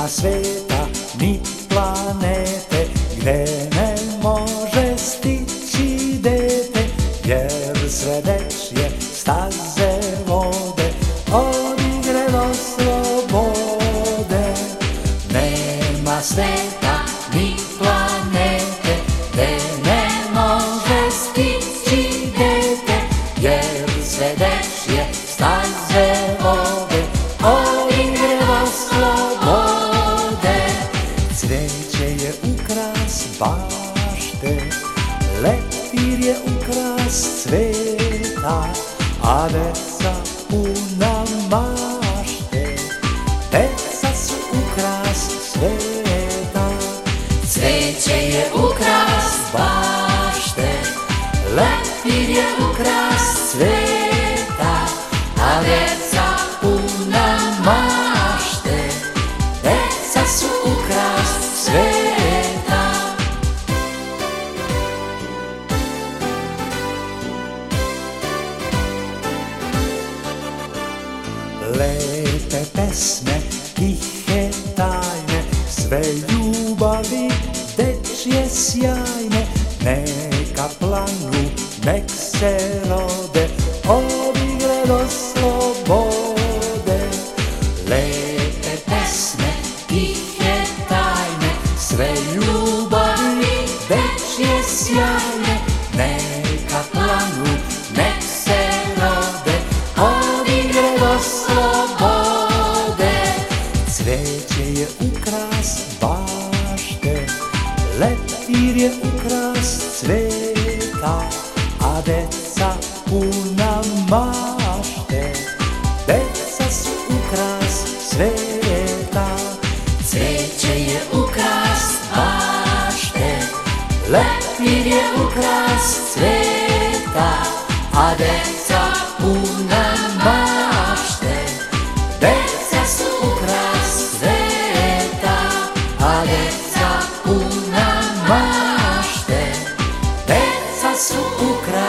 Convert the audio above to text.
Nema sveta ni planete gde ne može stići dete, jer sve dečje staze vode od igre do slobode. Nema sveta ni planete gde ne može stići dete, jer sve dečje staze vode od igre do slobode. Cveće je ukras bašte, leptir je ukras cveta, a deca puna mašte, deca su ukras sveta. Cveće je ukras bašte, leptir je ukras cveta, a deca puna mašte, deca su ukras sveta. Lepe pesme, tihe tajne, sve ljubavi dečje sjajne, neka planu, nek se rode od igre do slobode. Lepe pesme, tihe tajne, sve ljubavi dečje sjajne, neka planu, nek se rode od igre do slobode. Cveće je ukras bašte, leptir je ukras cveta, a deca puna mašte, deca su ukras sveta. Cveće je ukras bašte, leptir je ukras cveta, a deca puna mašte, deca su ukras sveta, a deca puna mašte, deca su ukras